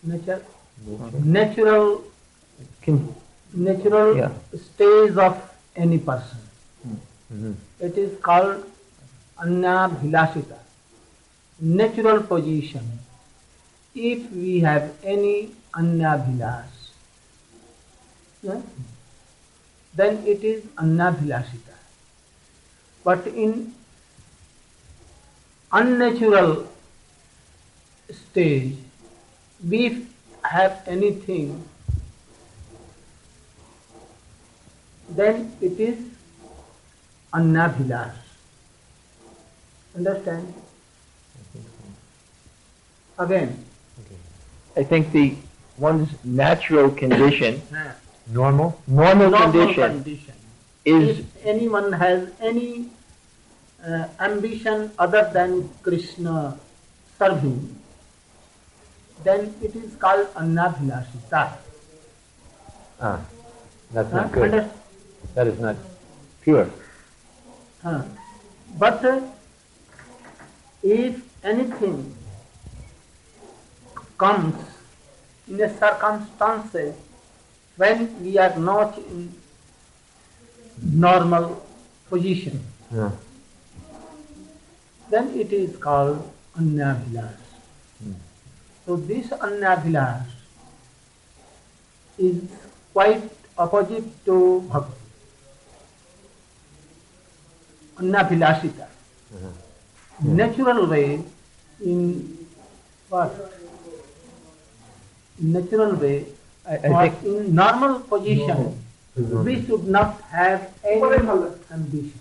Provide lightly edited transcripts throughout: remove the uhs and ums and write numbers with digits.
nature, natural, natural stage of any person. It is called annabhilasita, natural position. If we have any annabhilas, then it is annabhilasita. But in unnatural stage, we have anything, then it is annabhilas. Understand? Again. I think one's natural condition, Normal condition is... If anyone has any ambition other than Krishna serving, then it is called annabhilasita. That's not good. That is not pure. But if anything comes in a circumstances when we are not in normal position, then it is called annabhilas. So this annabhilas is quite opposite to bhakti. Annabhilasita. Natural way, in what? Natural way, or in normal position, we should not have any ambition.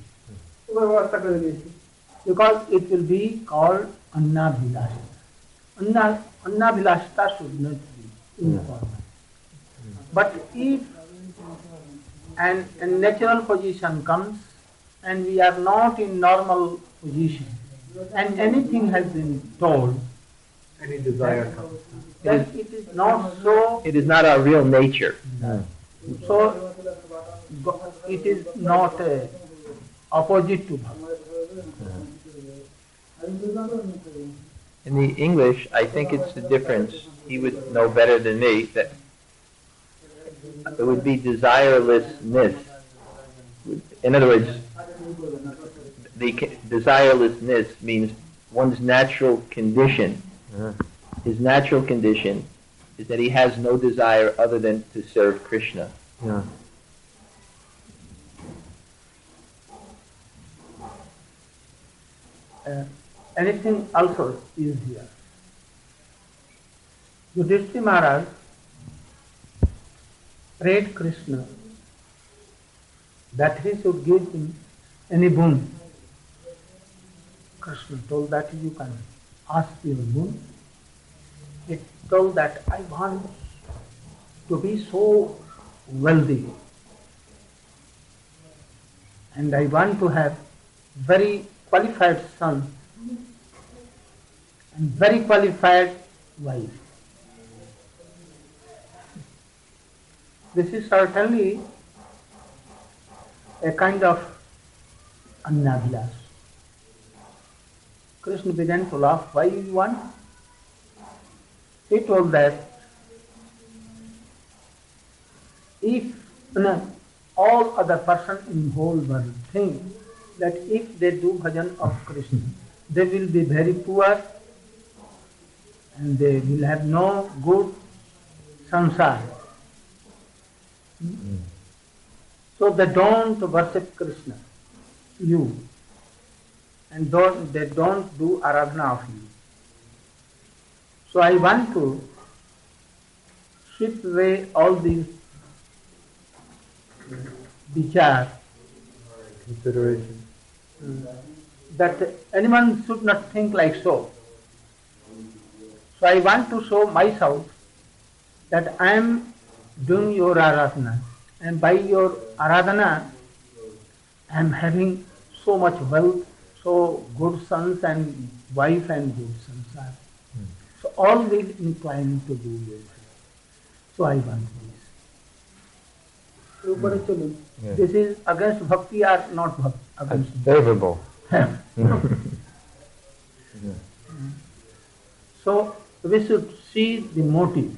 Because it will be called annabhilasita. Annabhilasita should not be informal. But if a natural position comes and we are not in normal position and anything has been told, Any desire comes. then it is not so. It is not our real nature. So it is not opposite to bhakti. In the English, I think it's the difference. He would know better than me that it would be desirelessness. In other words, the desirelessness means one's natural condition. His natural condition is that he has no desire other than to serve Krishna. Anything also is here. Yudhishthira Maharaj prayed Krishna that he should give him any boon. Krishna told that you can ask your boon. He told that I want to be so wealthy and I want to have very qualified son and very qualified wife. This is certainly a kind of annabhilas. Krishna began to laugh. Why you want? He told that if all other person in whole world think that if they do bhajan of Krishna, they will be very poor and they will have no good samsara. So they don't worship Krishna, you, and they don't do aradhana of you. So I want to sweep away all these vichar, Consideration. that anyone should not think like so. So I want to show myself that I am doing your aradhana, and by your aradhana I am having so much wealth, so good sons and wife and good sons. So all will incline to do your will. So I want this. This is against bhakti or not bhakti? Against Favorable. So we should see the motive.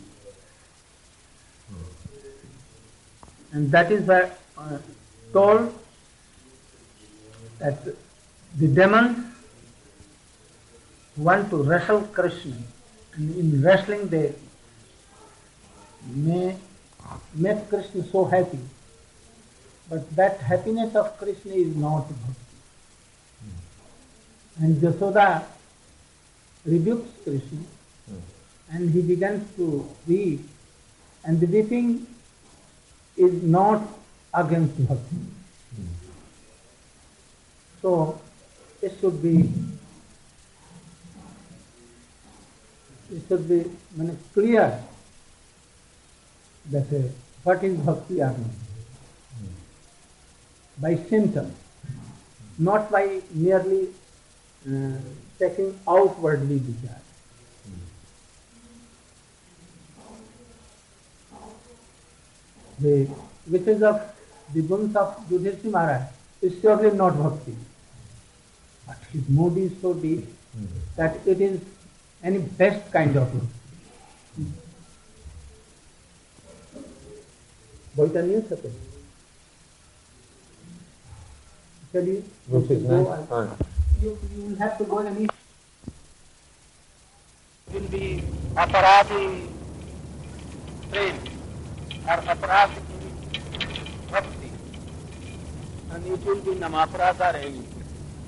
And that is why told that the demons want to wrestle Krishna, and in wrestling they may make Krishna so happy, but that happiness of Krishna is not bhakti. And Jasoda rebukes Krishna, and he begins to weep, and the weeping is not against bhakti. So it should be clear that what is bhakti or not. By symptoms, not by merely taking outwardly desire. Which is of the guns of Yudhishthira Maharaj is surely not bhakti. But his mood is so deep that it is any best kind of bhakti. বইটা নিয়ে থাকে Shall you will have to go and eat. Will be aparadi train or aparadi bhakti, and it will be namaparada or anything.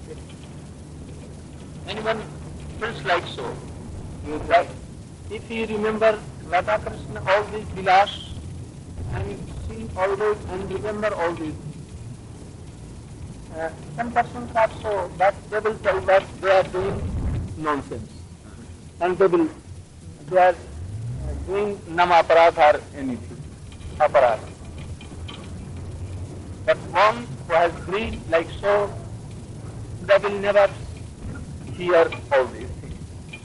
Anyone feels like so. If you remember Radha Krishna, all these vilas, and see all those and remember all these. Some persons are so that they will tell that they are doing nonsense, and they are doing namaparada or anything, aparada. But one who has greed like so, they will never hear all these things.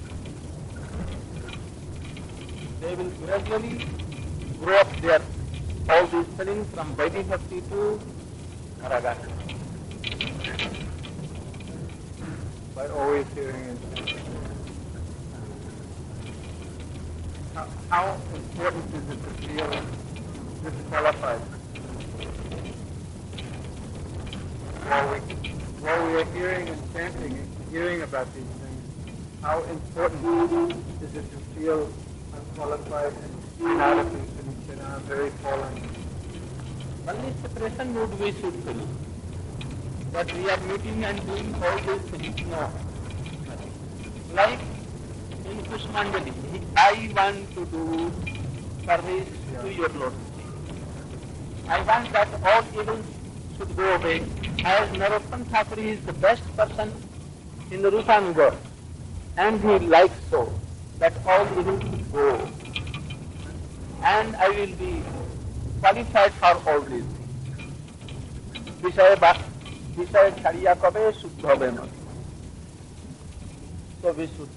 They will gradually grow up their all these feelings from Vaidhi Bhakti to Ragana. By always hearing it. How important is it to feel disqualified? While we are hearing and chanting and hearing about these things, how important is it to feel unqualified and inadequate and very fallen? Only separation mood we should feel. That we are meeting and doing all these things. No. Like in Kusumanjali, I want to do service to your Lord. I want that all evils should go away. As Narottam Thakur is the best person in the Rupanuga, and he likes so that all evils should go. And I will be qualified for all these things. বিষয় ছাড়িয়া কবে শুদ্ধ হবে না। So we should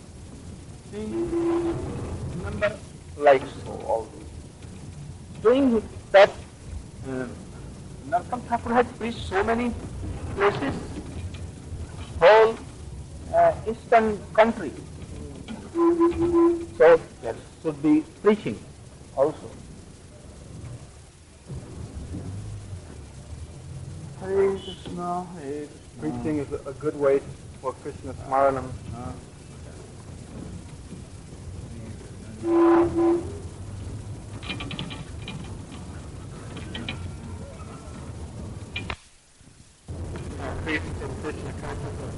remember like so always. Doing that, Narottam Thakur has preached so many places, whole eastern country. So there should be preaching also. Hare Krishna, Hare Krishna. Preaching is a good way for Krishna Smaranam. Faith in Krishna consciousness.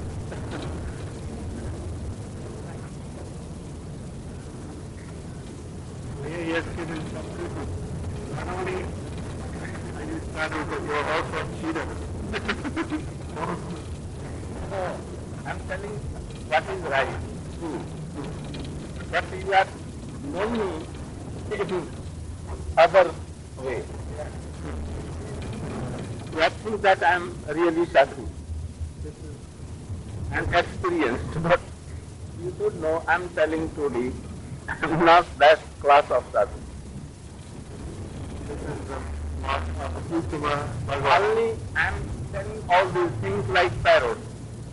He has given some treatment. Not only are you studying, but you are also a cheater. No, I'm telling what is right, true. But you are knowing in other way. You have to think that I am really sadhu. This is an experienced, but you should know I am telling truly, I am not that class of sadhu. This is the mark of Uttama Bhagavan. Only I am telling all these things like parrot.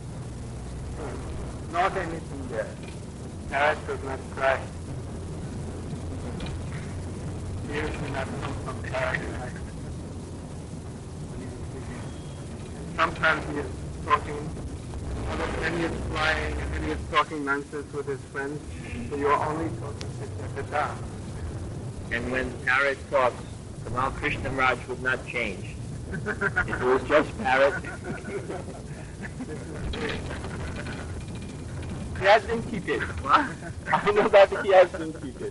Not anything there. Parrot does not cry. happening from Paradise. Sometimes he is talking, then he is flying, and then he is talking nonsense with his friends. So you are only talking Siddhartha. And when Parrot talks, Kamal Krishnaraj would not change. If it was just Parrot. He has been cheated. I know that he has been cheated.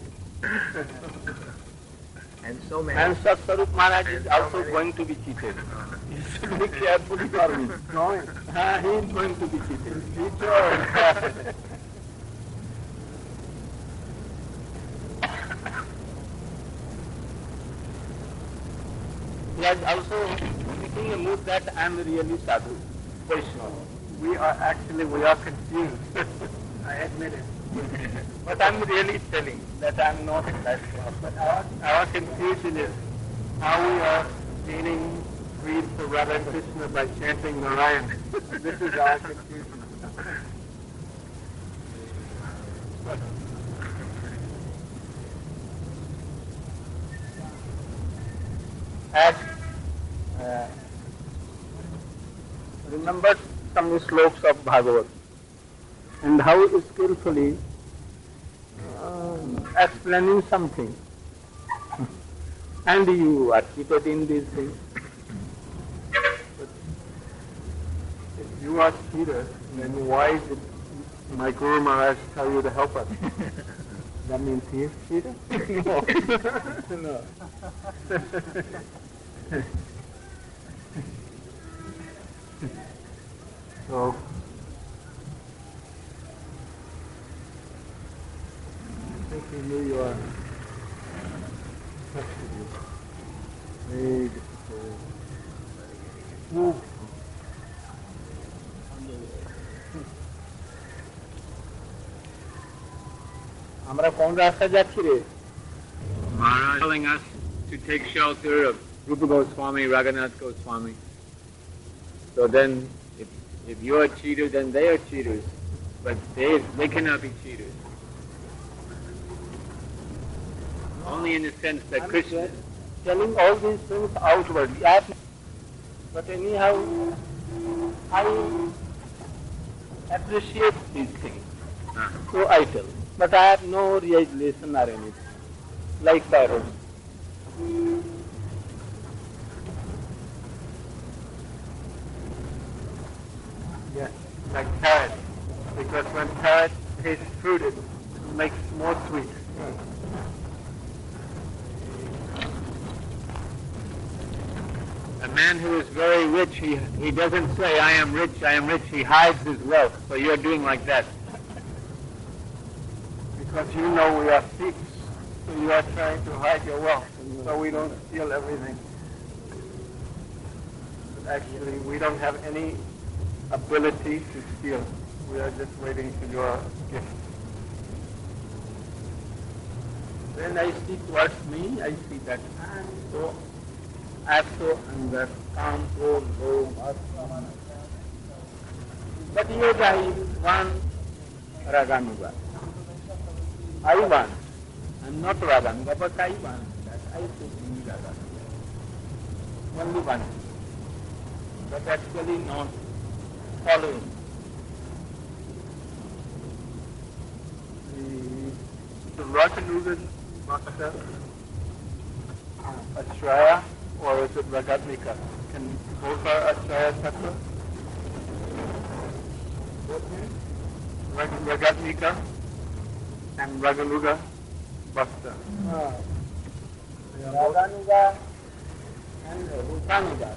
And so many. And Satsvarup Maharaj is also going to be cheated. You should be careful for me. He is going to be cheated. He has also taken a mood that I am really sadhu. Vaishnava. We are confused. I admit it. But I'm really telling that I'm not that class. But our confusion is how we are gaining greed for Radha Krishna by chanting Narayan. This is our confusion. As remembered some slokas of Bhagavad and how skillfully explaining something, and you are cheated in these things. But if you are cheated, then why did my Guru Maharaj tell you to help us? That means he is cheated? No. So, I think he knew you are very difficult. আমরা কোন রাস্তা যাচ্ছি রে? Maharaj telling us to take shelter of Rupa Goswami, Raghunath Goswami. So then, if you are cheaters, then they are cheaters. But they cannot be cheaters. Only in the sense that Krishna... Telling all these things outwardly. But anyhow, I appreciate these things. So I tell. But I have no realization or anything. Like parrots. Yes, like carrot. Because when carrot tastes fruited, it makes more sweet. A man who is very rich, he doesn't say, I am rich, he hides his wealth. So you're doing like that. Because you know we are thieves, so you are trying to hide your wealth, so we don't steal everything. But actually, we don't have any ability to steal. We are just waiting for your gift. When I see towards me, I see that I am so under control, but yoga is one Raganuga. I want. I'm not Raganuga, but I want that. I should be Raganuga. Only one. But actually not following. The Raganuga Bhakta, Ashraya, or is it Ragatmika? Can both are Ashraya Tattva? Ragatmika and Raganuga Bhakta. Raganuga and Rupanuga.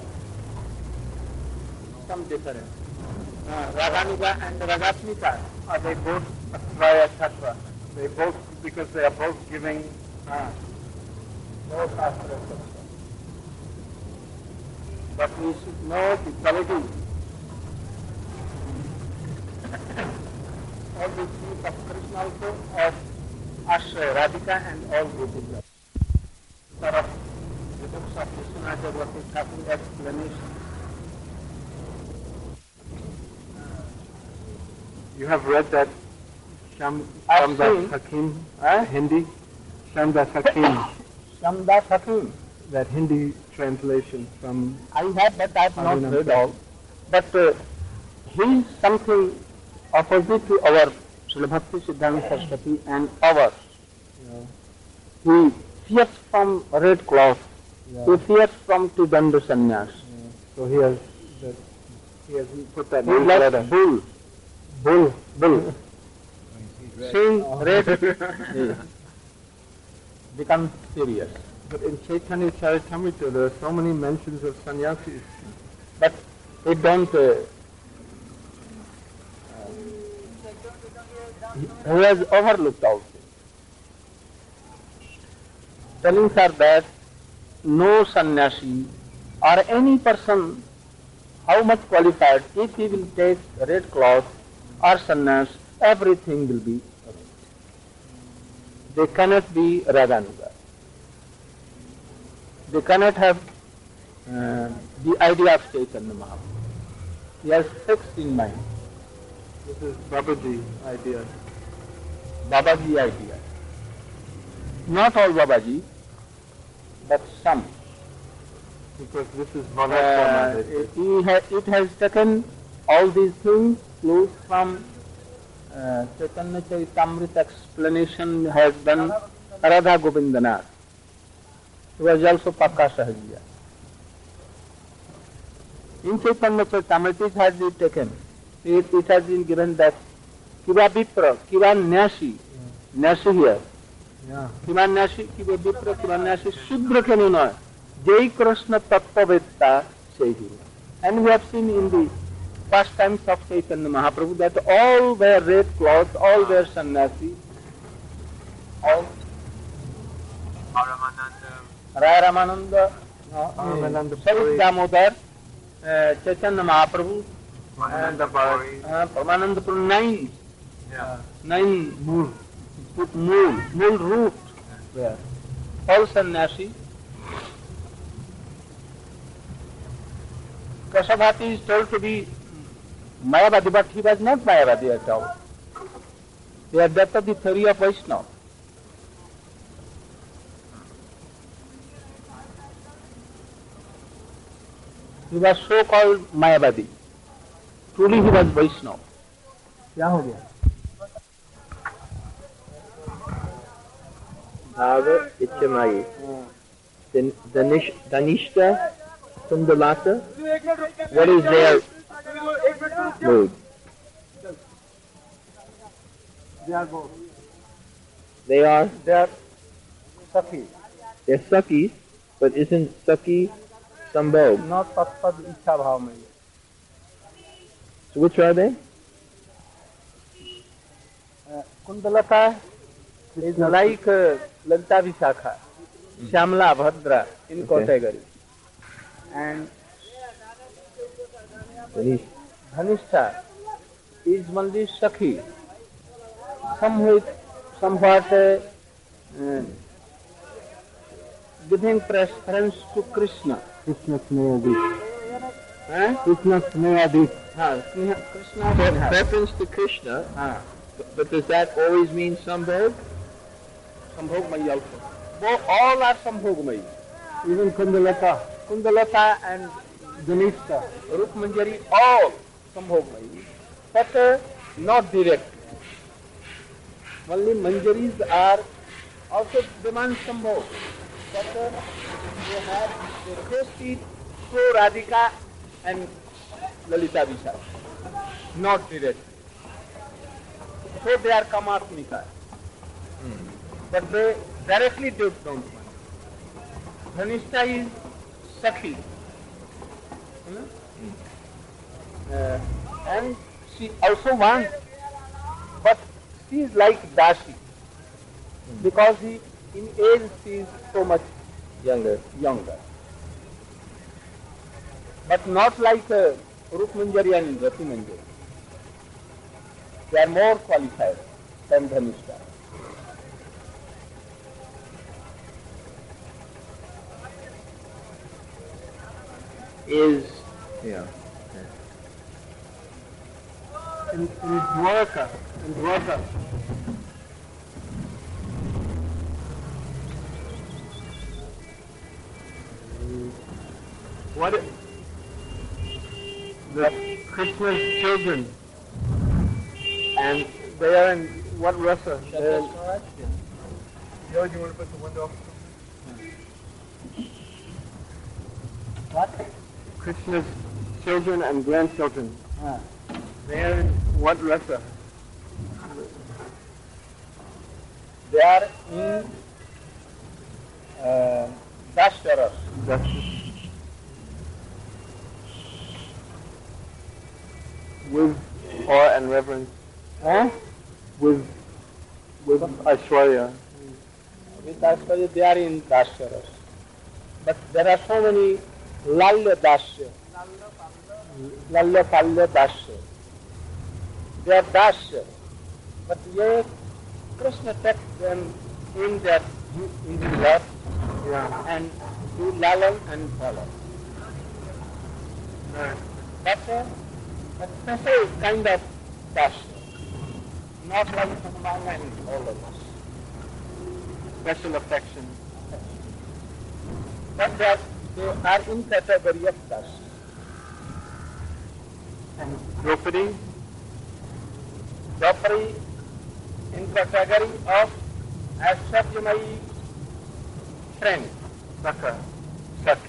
Some difference. Raganuga and Ragatmika, are they both Ashraya Tattva? They both, because they are both giving both Ashraya Tattva. But we should know the quality. All the things of Krishna also, of Ashraya, Radhika and all Gopikas. Sort of the books of Vishwanath Bhakti Thakur explanation. You have read that Shamdas Hakim, Hindi? Shamdas Hakim, Shamdas Hakim. That Hindi translation from... I have, but I have not Harinam read Sahib. all. But he is something opposite to our Srila Bhakti Siddhanta Saraswati and ours. Yeah. He fears from red cloth. Yeah. He fears from Tidanda Sannyas. So he has put that He name like together. bull. Seeing red, he becomes serious. But in Chaitanya Charitamrita there are so many mentions of sannyasis. But they don't. He has overlooked also. Telling her that no sannyasi or any person, how much qualified, if he will take red cloth or sannyas, everything will be okay. They cannot be Radhanuga. They cannot have the idea of Chaitanya Mahaprabhu. He has fixed in mind. This is Babaji idea. Babaji idea. Not all Babaji, but some. Because this is Vanaswama. It has taken all these things close from Chaitanya Charitamrita explanation has done Radha Govindanath. He was also Pakka Sahajiya. In Chaitanya Charitamrita it has been taken. It has been given that Kiva Vipra, Kiva Nyashi, Nyashi here. Yeah. Kiva Nyashi, Kiva Vipra, Kiva Nyashi, Shudra Kenuna, Jai Krishna Tattvavedta Sehi. And we have seen in the past times of Chaitanya Mahaprabhu that all wear red cloth, all wear sannyasi, all Raya Ramananda, Sarit Damodar, Chaitanya Mahaprabhu, Paramananda Pur, nine mule root, where all sannyasi. Kasabhati is told to be Mayavadi, but he was not Mayavadi at all. They adopted the theory of Vaishnava. He was so-called Mayavadi. Truly he was Vaishnava. क्या हो गया? Bhava Ichamayi. Danishta Kundalata. What is their mood? They are both. They are Sakhi. they're Sakis, but isn't Saki Sambhog? Not Tatpad Ichha Bhavamaya. So which are they? Kundalata is like Lalita Vishakha, Shyamla, Bhadra in category. And Danish. Dhanishta is only Sakhi, somewhat giving preference to Krishna. Krishna Snehadit. Krishna Snehadit. Krishna Preference to Krishna, but does that always mean Sambhog? Sambhogmayi also. All are Sambhogmayi. Even Kundalata and Dhanishta, Rup Manjari, all Sambhogmayi. But not direct. Only Manjaris are also demand Sambhog. But they face through Radhika and Lalita Vishakha. Not direct. So they are Kamatmika. But they directly don't want. Dhanishta is Sakhi. And she also wants, but she is like Dashi. Because in age she is so much Younger. But not like Rup Manjari and Rati Manjari. They are more qualified than Dhanishta. Is yeah. In Dwarka, What the Krishna's children, and they are in what rasa? George, you want to put the window up? What? Krishna's children and grandchildren. They are in what rasa? They are in Dasharas. With awe and reverence. With Aishwarya. With Dasya, they are in Dasharas. But there are so many Lalya Dasya. Lalya Palya Dasya. They are Dasya. But yet Krishna takes them in their in his lap and do lalan and follow. That's a special kind of Dasya. Not like Hanuman and all of us. Special affection. But they are in category of Dasya. And Draupadi? Draupadi in category of Aishwaryamayi friend. Sakha. Sakhi.